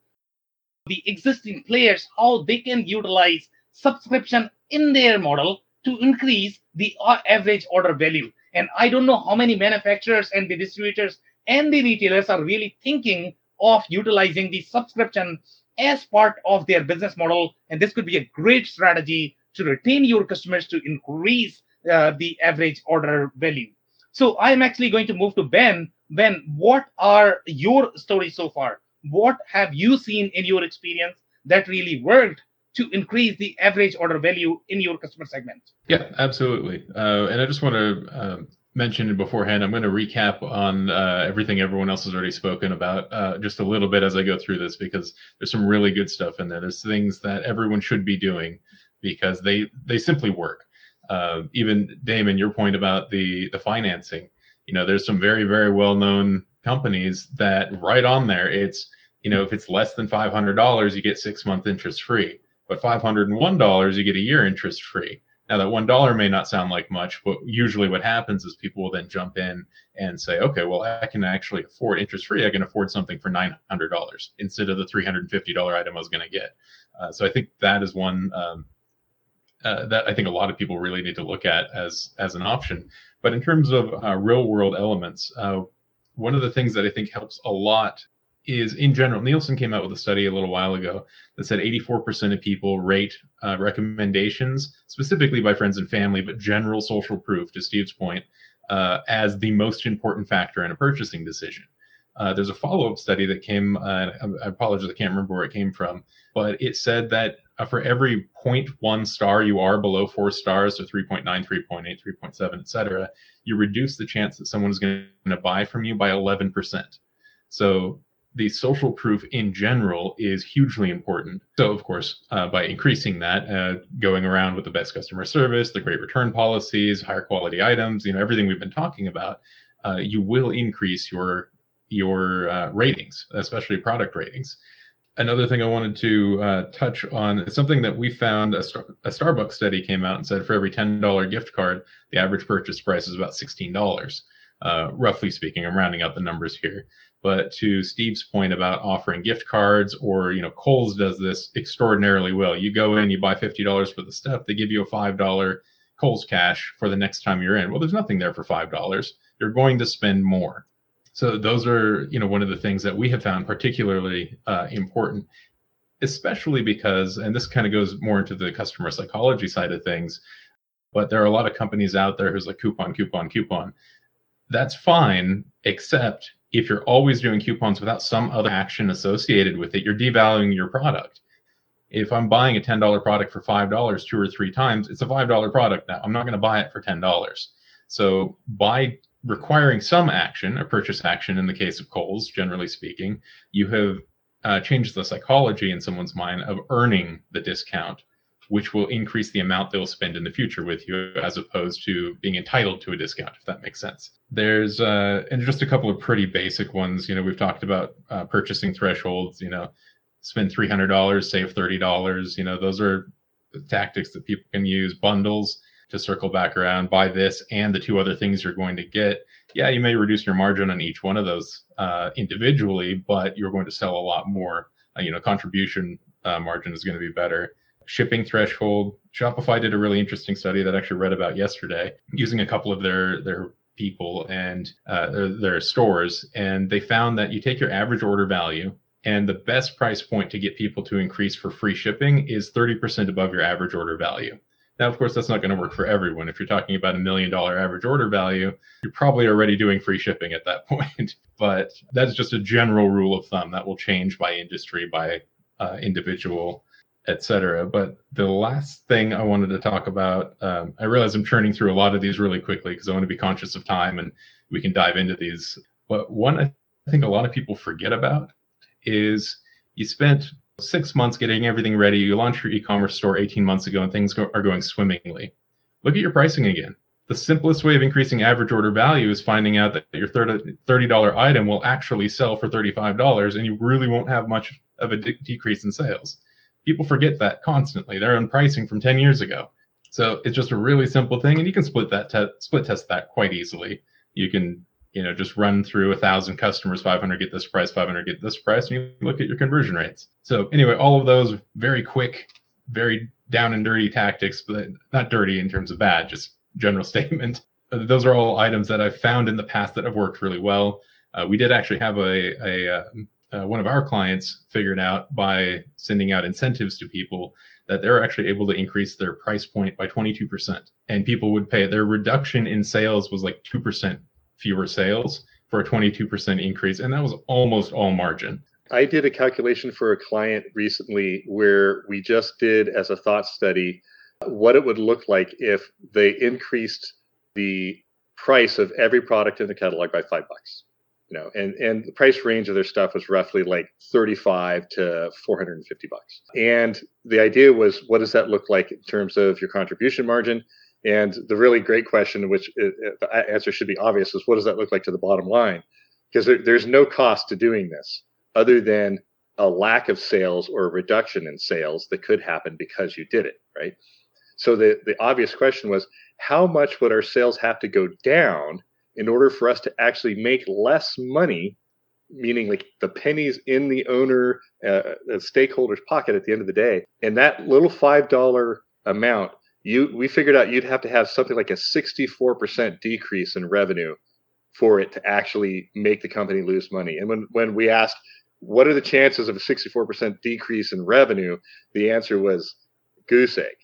D: the existing players, how they can utilize subscription in their model to increase the average order value. And I don't know how many manufacturers and the distributors and the retailers are really thinking of utilizing the subscription as part of their business model. And this could be a great strategy to retain your customers to increase the average order value. So I'm actually going to move to Ben. Ben, what are your stories so far? What have you seen in your experience that really worked to increase the average order value in your customer segment?
A: Yeah, absolutely. And I just want to mention it beforehand. I'm going to recap on everything everyone else has already spoken about just a little bit as I go through this, because there's some really good stuff in there. There's things that everyone should be doing because they simply work. Even Damon, your point about the financing, there's some very, very well-known companies that right on there, it's, if it's less than $500, you get 6-month interest free, but $501, you get a year interest free. Now that $1 may not sound like much, but usually what happens is people will then jump in and say, okay, well, I can actually afford interest free. I can afford something for $900 instead of the $350 item I was going to get. So I think that is one that I think a lot of people really need to look at as an option. But in terms of real world elements, one of the things that I think helps a lot is, in general, Nielsen came out with a study a little while ago that said 84% of people rate recommendations, specifically by friends and family, but general social proof, to Steve's point, as the most important factor in a purchasing decision. There's a follow-up study that came, I apologize, I can't remember where it came from, but it said that for every 0.1 star you are below 4 stars, so 3.9, 3.8, 3.7, et cetera, you reduce the chance that someone is going to buy from you by 11%. So the social proof in general is hugely important. So, of course, by increasing that, going around with the best customer service, the great return policies, higher quality items, everything we've been talking about, you will increase your ratings, especially product ratings. Another thing I wanted to touch on is something that we found. A Starbucks study came out and said for every $10 gift card, the average purchase price is about $16, roughly speaking. I'm rounding out the numbers here. But to Steve's point about offering gift cards, or Kohl's does this extraordinarily well. You go in, you buy $50 for the stuff, they give you a $5 Kohl's cash for the next time you're in. Well, there's nothing there for $5. You're going to spend more. So those are, one of the things that we have found particularly important, especially because, and this kind of goes more into the customer psychology side of things, but there are a lot of companies out there who's like coupon, coupon, coupon. That's fine, except if you're always doing coupons without some other action associated with it, you're devaluing your product. If I'm buying a $10 product for $5 2 or 3 times, it's a $5 product now. I'm not going to buy it for $10. So by requiring some action, a purchase action in the case of Kohl's, generally speaking, you have changed the psychology in someone's mind of earning the discount, which will increase the amount they'll spend in the future with you, as opposed to being entitled to a discount, if that makes sense. There's and just a couple of pretty basic ones. We've talked about purchasing thresholds. Spend $300, save $30. Those are tactics that people can use. Bundles, to circle back around, buy this and the 2 other things you're going to get. Yeah, you may reduce your margin on each one of those individually, but you're going to sell a lot more. Contribution margin is going to be better. Shipping threshold. Shopify did a really interesting study that I actually read about yesterday, using a couple of their people and their stores, and they found that you take your average order value, and the best price point to get people to increase for free shipping is 30% above your average order value. Now, of course, that's not going to work for everyone. If you're talking about $1 million average order value, you're probably already doing free shipping at that point. But that's just a general rule of thumb that will change by industry, by individual, etc. But the last thing I wanted to talk about, I realize I'm churning through a lot of these really quickly because I want to be conscious of time and we can dive into these. But one I think a lot of people forget about is you spent 6 months getting everything ready. You launched your e-commerce store 18 months ago and things are going swimmingly. Look at your pricing again. The simplest way of increasing average order value is finding out that your $30 item will actually sell for $35 and you really won't have much of a decrease in sales. People forget that constantly. They're on pricing from 10 years ago. So it's just a really simple thing, and you can split test that quite easily. You can just run through 1,000 customers, 500 get this price, 500 get this price, and you look at your conversion rates. So anyway, all of those very quick, very down and dirty tactics, but not dirty in terms of bad, just general statement. Those are all items that I've found in the past that have worked really well. We did actually have one of our clients figured out by sending out incentives to people that they're actually able to increase their price point by 22%. And people would pay. Their reduction in sales was like 2% fewer sales for a 22% increase. And that was almost all margin.
G: I did a calculation for a client recently where we just did, as a thought study, what it would look like if they increased the price of every product in the catalog by $5. And the price range of their stuff was roughly like $35 to $450. And the idea was, what does that look like in terms of your contribution margin? And the really great question, which the answer should be obvious, is what does that look like to the bottom line? Because there's no cost to doing this other than a lack of sales or a reduction in sales that could happen because you did it, right? So the obvious question was, how much would our sales have to go down in order for us to actually make less money, meaning like the pennies in the owner, the stakeholder's pocket at the end of the day? And that little $5 amount, we figured out you'd have to have something like a 64% decrease in revenue for it to actually make the company lose money. And when we asked, what are the chances of a 64% decrease in revenue? The answer was goose egg.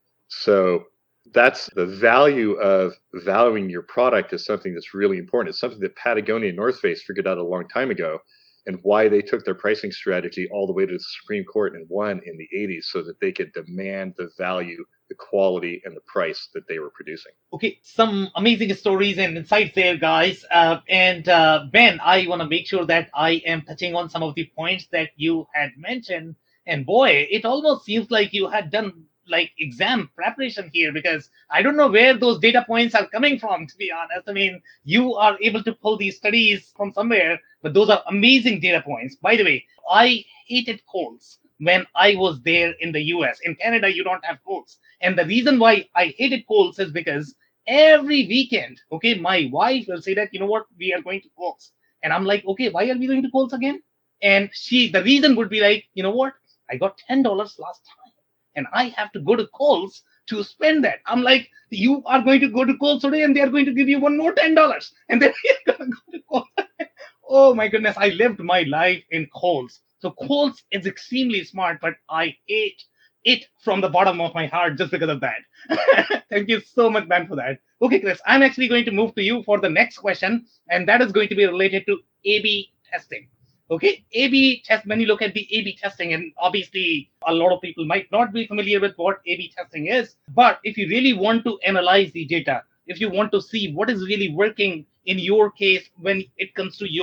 G: So that's the value of valuing your product is something that's really important. It's something that Patagonia and North Face figured out a long time ago, and why they took their pricing strategy all the way to the Supreme Court and won in the 80s so that they could demand the value, the quality, and the price that they were producing.
D: Okay, some amazing stories and insights there, guys. And Ben, I want to make sure that I am touching on some of the points that you had mentioned. And boy, it almost seems like you had done like exam preparation here, because I don't know where those data points are coming from, to be honest. I mean, you are able to pull these studies from somewhere, but those are amazing data points. By the way, I hated Kohl's when I was there in the US. In Canada, you don't have Kohl's. And the reason why I hated Kohl's is because every weekend, okay, my wife will say that, you know what, we are going to Kohl's. And I'm like, okay, why are we going to Kohl's again? And the reason would be like, you know what, I got $10 last time, and I have to go to Kohl's to spend that. I'm like, you are going to go to Kohl's today and they are going to give you one more $10. And then you're going to go to Kohl's. Oh my goodness, I lived my life in Kohl's. So Kohl's is extremely smart, but I hate it from the bottom of my heart just because of that. Thank you so much, man, for that. Okay, Chris, I'm actually going to move to you for the next question, and that is going to be related to A/B testing. Okay, A/B test. When you look at the A/B testing, and obviously a lot of people might not be familiar with what A/B testing is, but if you really want to analyze the data, if you want to see what is really working in your case when it comes to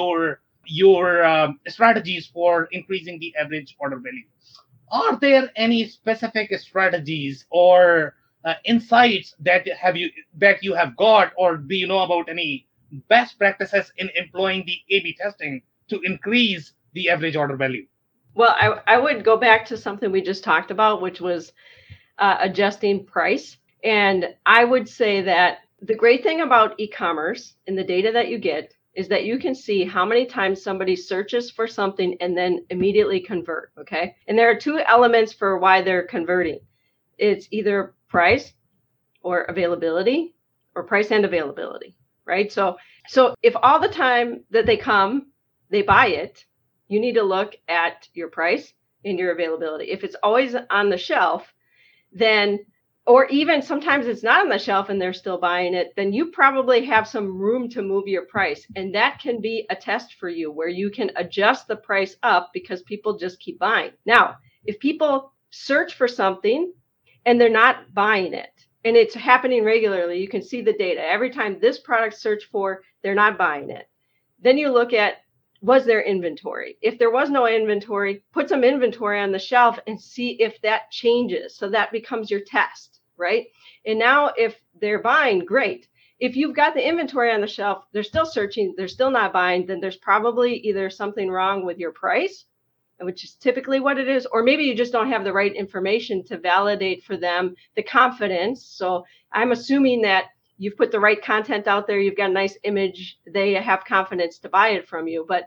D: your strategies for increasing the average order value, are there any specific strategies or insights that you have got, or do you know about any best practices in employing the A/B testing to increase the average order value?
E: Well, I would go back to something we just talked about, which was adjusting price. And I would say that the great thing about e-commerce and the data that you get is that you can see how many times somebody searches for something and then immediately convert. Okay. And there are two elements for why they're converting. It's either price or availability, or price and availability, right? So if all the time that they come, they buy it, you need to look at your price and your availability. If it's always on the shelf, then, or even sometimes it's not on the shelf and they're still buying it, then you probably have some room to move your price. And that can be a test for you where you can adjust the price up because people just keep buying. Now, if people search for something and they're not buying it, and it's happening regularly, you can see the data. Every time this product searched for, they're not buying it. Then you look at, was there inventory? If there was no inventory, put some inventory on the shelf and see if that changes. So that becomes your test, right? And now if they're buying, great. If you've got the inventory on the shelf, they're still searching, they're still not buying, then there's probably either something wrong with your price, which is typically what it is, or maybe you just don't have the right information to validate for them the confidence. So I'm assuming that you've put the right content out there, you've got a nice image, they have confidence to buy it from you. But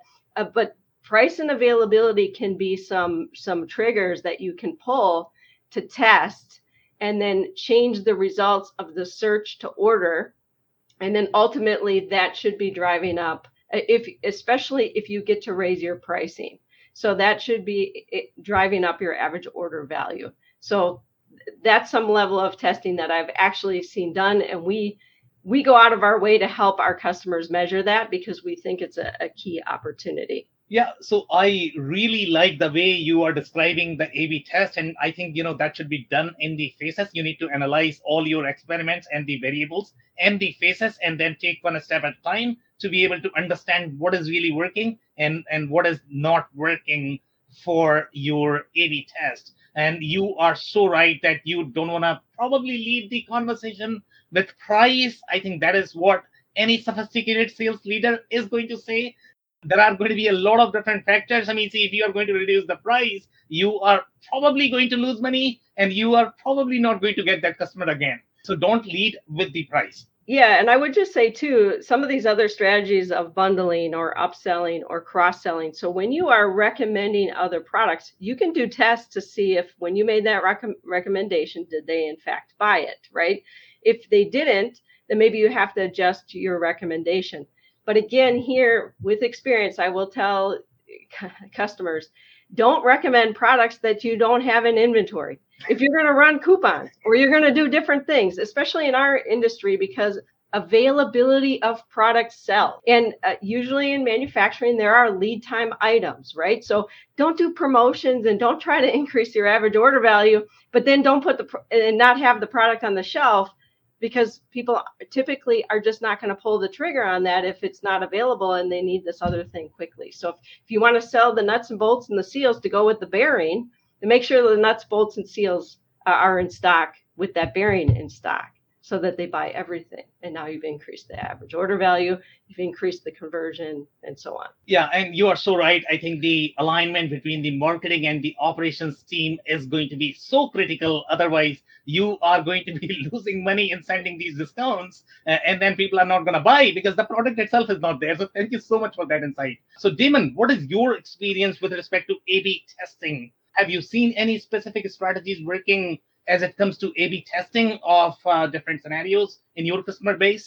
E: price and availability can be some triggers that you can pull to test and then change the results of the search to order. And then ultimately that should be driving up, especially if you get to raise your pricing. So that should be driving up your average order value. So that's some level of testing that I've actually seen done. And we go out of our way to help our customers measure that because we think it's a key opportunity.
D: Yeah, so I really like the way you are describing the A/B test, and I think that should be done in the phases. You need to analyze all your experiments and the variables and the phases, and then take one step at a time to be able to understand what is really working and what is not working for your A/B test. And you are so right that you don't want to probably lead the conversation with price. I think that is what any sophisticated sales leader is going to say. There are going to be a lot of different factors. I mean, see, if you are going to reduce the price, you are probably going to lose money and you are probably not going to get that customer again. So don't lead with the price.
E: Yeah, and I would just say too, some of these other strategies of bundling or upselling or cross-selling. So when you are recommending other products, you can do tests to see if when you made that recommendation, did they in fact buy it, right? If they didn't, then maybe you have to adjust your recommendation. But again, here with experience, I will tell customers, don't recommend products that you don't have in inventory. If you're going to run coupons or you're going to do different things, especially in our industry, because availability of products sell. And usually in manufacturing, there are lead time items, right? So don't do promotions and don't try to increase your average order value, but then don't put and not have the product on the shelf, because people typically are just not going to pull the trigger on that if it's not available and they need this other thing quickly. So if you want to sell the nuts and bolts and the seals to go with the bearing, then make sure the nuts, bolts, and seals are in stock with that bearing in stock so that they buy everything. And now you've increased the average order value, you've increased the conversion, and so on.
D: Yeah, and you are so right. I think the alignment between the marketing and the operations team is going to be so critical. Otherwise, you are going to be losing money in sending these discounts, and then people are not going to buy because the product itself is not there. So thank you so much for that insight. So Damon, what is your experience with respect to A/B testing? Have you seen any specific strategies working as it comes to A/B testing of different scenarios in your customer base?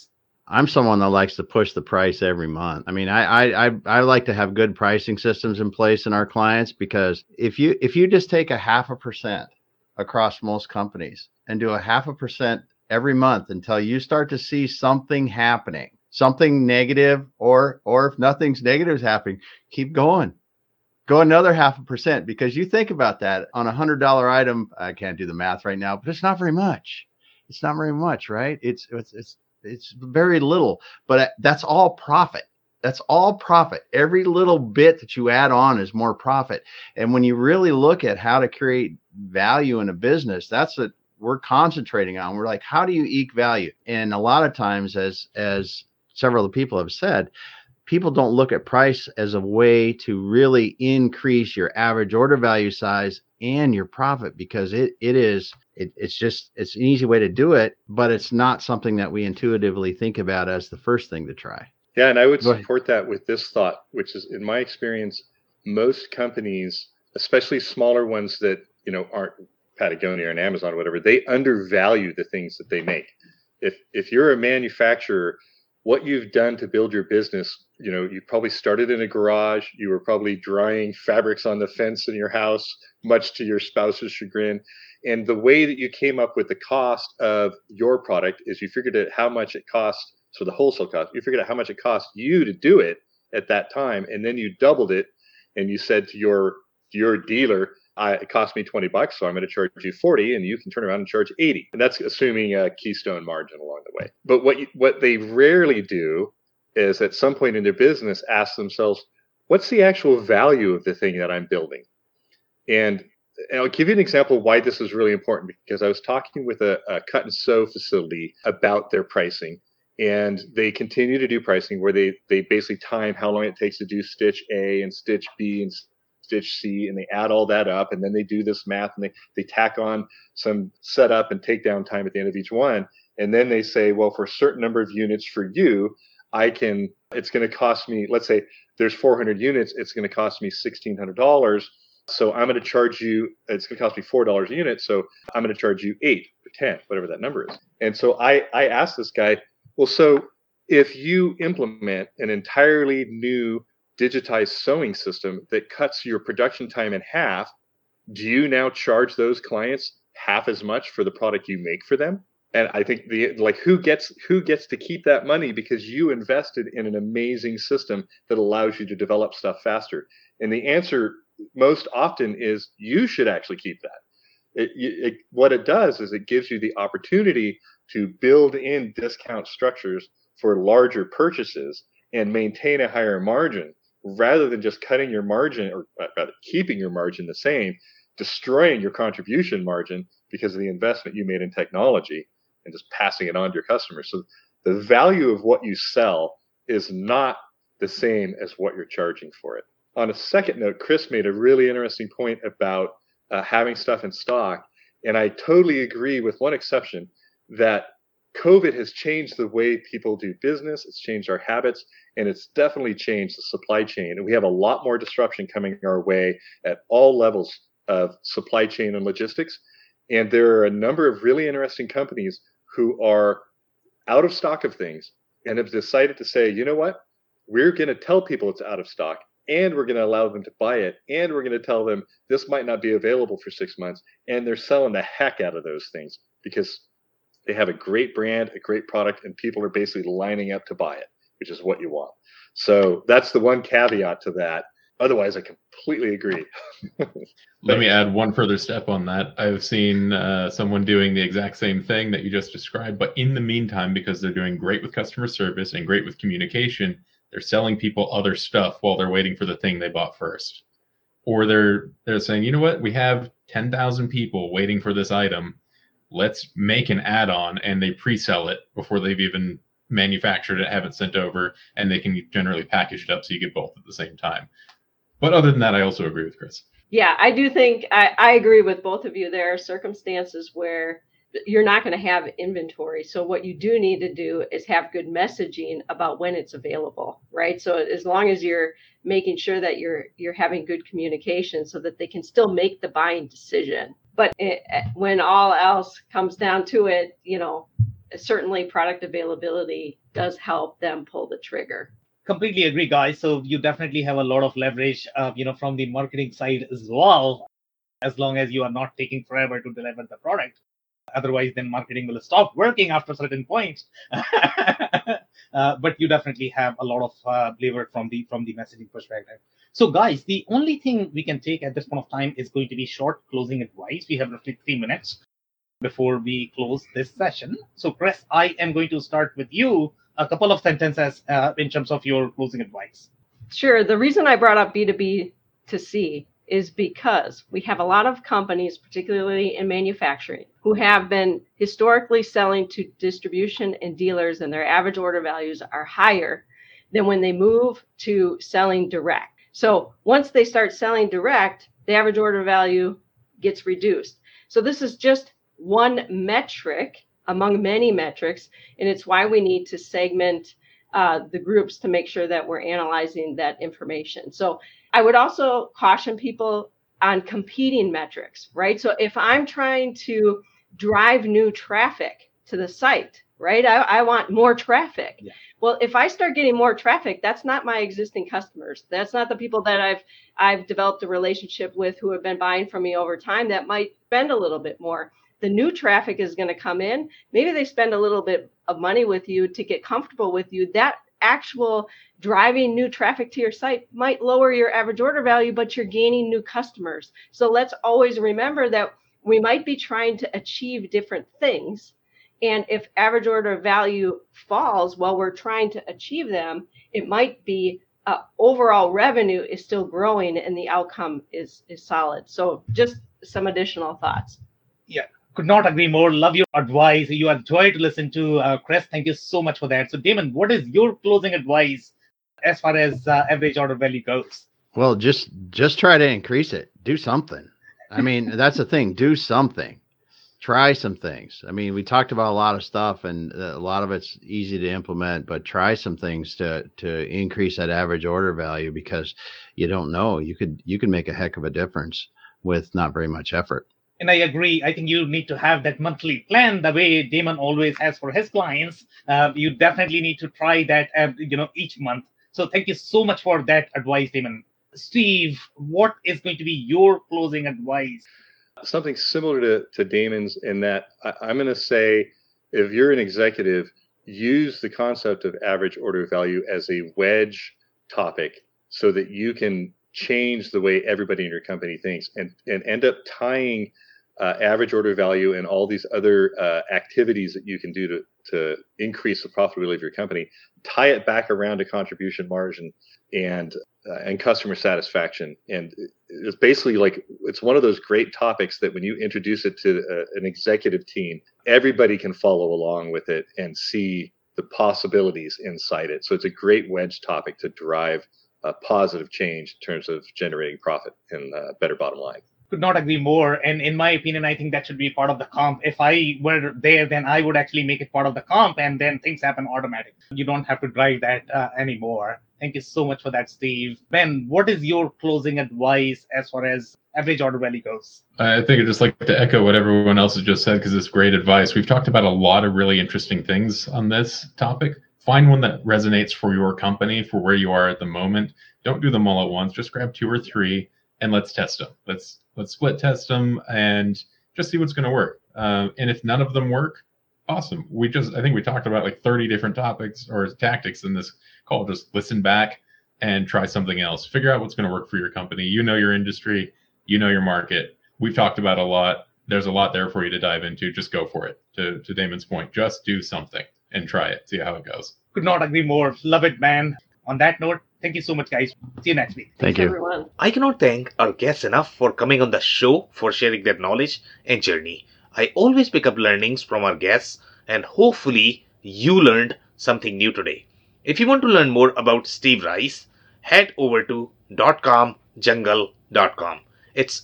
F: I'm someone that likes to push the price every month. I mean, I like to have good pricing systems in place in our clients, because if you just take a 0.5% across most companies and do a 0.5% every month until you start to see something happening, something negative, or if nothing's negative is happening, keep going. Go another 0.5%, because you think about that on $100 item. I can't do the math right now, but it's not very much. It's not very much, right? It's very little, but that's all profit. That's all profit. Every little bit that you add on is more profit. And when you really look at how to create value in a business, that's what we're concentrating on. We're like, how do you eke value? And a lot of times, as several of the people have said, people don't look at price as a way to really increase your average order value size and your profit, because it's an easy way to do it, but it's not something that we intuitively think about as the first thing to try.
G: Yeah, and I would support that with this thought, which is, in my experience, most companies, especially smaller ones that, aren't Patagonia and Amazon or whatever, they undervalue the things that they make. If you're a manufacturer, what you've done to build your business, you probably started in a garage. You were probably drying fabrics on the fence in your house, much to your spouse's chagrin. And the way that you came up with the cost of your product is you figured out how much it cost. So the wholesale cost, you figured out how much it cost you to do it at that time. And then you doubled it. And you said to your dealer, it cost me $20, so I'm going to charge you $40, and you can turn around and charge $80. And that's assuming a keystone margin along the way. But what they rarely do is, at some point in their business, ask themselves, what's the actual value of the thing that I'm building? And I'll give you an example of why this is really important, because I was talking with a cut and sew facility about their pricing, and they continue to do pricing where they basically time how long it takes to do stitch A and stitch B and stitch C, and they add all that up, and then they do this math, and they tack on some setup and takedown time at the end of each one. And then they say, well, for a certain number of units for you, it's going to cost me, let's say there's 400 units, it's going to cost me $1,600. So I'm going to charge you, it's going to cost me $4 a unit. So I'm going to charge you 8 or 10, whatever that number is. And so I asked this guy, well, so if you implement an entirely new digitized sewing system that cuts your production time in half, do you now charge those clients half as much for the product you make for them? And I think who gets to keep that money because you invested in an amazing system that allows you to develop stuff faster? And the answer most often is you should actually keep that. What it does is it gives you the opportunity to build in discount structures for larger purchases and maintain a higher margin, rather than just cutting your margin, or rather keeping your margin the same, destroying your contribution margin because of the investment you made in technology and just passing it on to your customers. So the value of what you sell is not the same as what you're charging for it. On a second note, Chris made a really interesting point about having stuff in stock. And I totally agree, with one exception, that COVID has changed the way people do business. It's changed our habits, and it's definitely changed the supply chain. And we have a lot more disruption coming our way at all levels of supply chain and logistics. And there are a number of really interesting companies who are out of stock of things and have decided to say, you know what, we're going to tell people it's out of stock, and we're going to allow them to buy it, and we're going to tell them this might not be available for 6 months. And they're selling the heck out of those things because they have a great brand, a great product, and people are basically lining up to buy it, which is what you want. So that's the one caveat to that. Otherwise, I completely agree.
A: Let me add one further step on that. I've seen someone doing the exact same thing that you just described, but in the meantime, because they're doing great with customer service and great with communication, they're selling people other stuff while they're waiting for the thing they bought first. Or they're saying, you know what, we have 10,000 people waiting for this item. Let's make an add-on, and they pre-sell it before they've even manufactured it, have it sent over, and they can generally package it up so you get both at the same time. But other than that, I also agree with Chris.
E: Yeah, I do think I agree with both of you. There are circumstances where you're not going to have inventory. So what you do need to do is have good messaging about when it's available, right? So as long as you're making sure that you're having good communication so that they can still make the buying decision. But when all else comes down to it, certainly product availability does help them pull the trigger.
D: Completely agree, guys. So you definitely have a lot of leverage, from the marketing side as well, as long as you are not taking forever to deliver the product. Otherwise, then marketing will stop working after a certain point. But you definitely have a lot of lever from the messaging perspective. So, guys, the only thing we can take at this point of time is going to be short closing advice. We have roughly 3 minutes before we close this session. So, Chris, I am going to start with you. A couple of sentences in terms of your closing advice.
E: Sure. The reason I brought up B2B to C is because we have a lot of companies, particularly in manufacturing, who have been historically selling to distribution and dealers, and their average order values are higher than when they move to selling direct. So once they start selling direct, the average order value gets reduced. So this is just one metric among many metrics, and it's why we need to segment the groups to make sure that we're analyzing that information. So I would also caution people on competing metrics, right? So if I'm trying to drive new traffic to the site, right? I want more traffic. Yeah. Well, if I start getting more traffic, that's not my existing customers. That's not the people that I've developed a relationship with who have been buying from me over time that might spend a little bit more. The new traffic is going to come in. Maybe they spend a little bit of money with you to get comfortable with you. That actual driving new traffic to your site might lower your average order value, but you're gaining new customers. So let's always remember that we might be trying to achieve different things. And if average order value falls while we're trying to achieve them, it might be overall revenue is still growing and the outcome is solid. So just some additional thoughts.
D: Yeah. Could not agree more. Love your advice. You are joy to listen to, Chris. Thank you so much for that. So, Damon, what is your closing advice as far as average order value goes?
F: Well, just try to increase it. Do something. I mean, that's the thing. Do something. Try some things. I mean, we talked about a lot of stuff, and a lot of it's easy to implement, but try some things to increase that average order value, because you don't know. You could make a heck of a difference with not very much effort.
D: And I agree. I think you need to have that monthly plan the way Damon always has for his clients. You definitely need to try that, each month. So thank you so much for that advice, Damon. Steve, what is going to be your closing advice?
G: Something similar to Damon's, in that I'm going to say, if you're an executive, use the concept of average order value as a wedge topic so that you can change the way everybody in your company thinks, and end up tying average order value and all these other activities that you can do to increase the profitability of your company, tie it back around to contribution margin and customer satisfaction. And it's basically like, it's one of those great topics that when you introduce it to an executive team, everybody can follow along with it and see the possibilities inside it. So it's a great wedge topic to drive a positive change in terms of generating profit and better bottom line.
D: Could not agree more. And in my opinion, I think that should be part of the comp. If I were there, then I would actually make it part of the comp, and then things happen automatically. You don't have to drive that anymore. Thank you so much for that, Steve. Ben, what is your closing advice as far as average order value goes?
A: I think I'd just like to echo what everyone else has just said, because it's great advice. We've talked about a lot of really interesting things on this topic. Find one that resonates for your company, for where you are at the moment. Don't do them all at once. Just grab 2 or 3 and let's test them. Let's split test them and just see what's going to work. And if none of them work, awesome. I think we talked about like 30 different topics or tactics in this call. Just listen back and try something else. Figure out what's going to work for your company. You know your industry. You know your market. We've talked about a lot. There's a lot there for you to dive into. Just go for it. To Damon's point, just do something and try it. See how it goes.
D: Could not agree more. Love it, man. On that note, thank you so much, guys. See you next week.
F: Thank you.
E: Everyone.
C: I cannot thank our guests enough for coming on the show, for sharing their knowledge and journey. I always pick up learnings from our guests, and hopefully you learned something new today. If you want to learn more about Steve Rice, head over to .comjungle.com. It's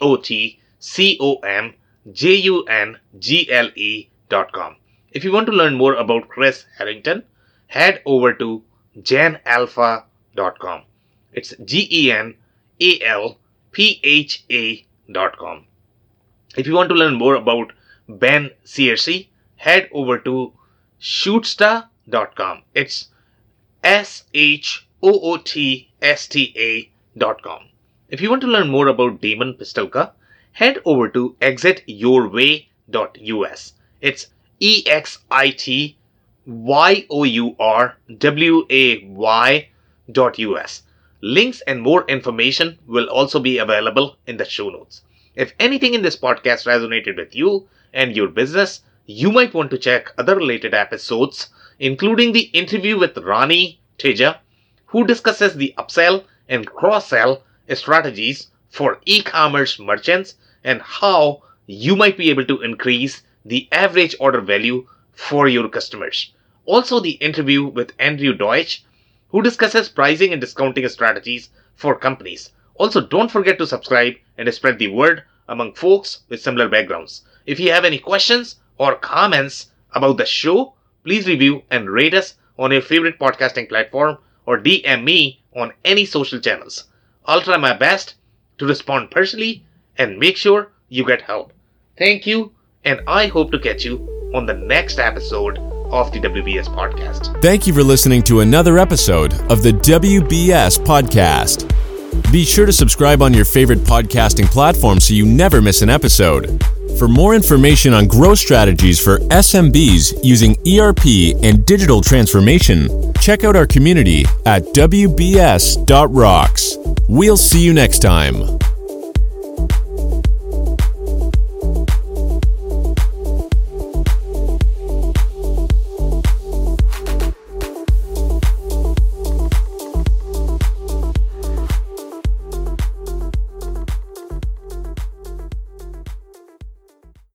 C: GOTCOMJUNGLE.com. If you want to learn more about Chris Harrington, head over to genalpha.com. It's GENALPHA.com. If you want to learn more about Ben Searcy, head over to shootsta.com. It's SHOOTSTA.com. If you want to learn more about Damon Pistulka, head over to exityourway.us. It's EXITYOURWAY.us. Links and more information will also be available in the show notes. If anything in this podcast resonated with you and your business, you might want to check other related episodes, including the interview with Rani Teja, who discusses the upsell and cross-sell strategies for e-commerce merchants and how you might be able to increase the average order value for your customers. Also, the interview with Andrew Deutsch, who discusses pricing and discounting strategies for companies. Also, don't forget to subscribe and spread the word among folks with similar backgrounds. If you have any questions or comments about the show, please review and rate us on your favorite podcasting platform or DM me on any social channels. I'll try my best to respond personally and make sure you get help. Thank you, and I hope to catch you on the next episode of the WBS Podcast.
B: Thank you for listening to another episode of the WBS Podcast. Be sure to subscribe on your favorite podcasting platform so you never miss an episode. For more information on growth strategies for SMBs using ERP and digital transformation, check out our community at WBS.rocks. We'll see you next time.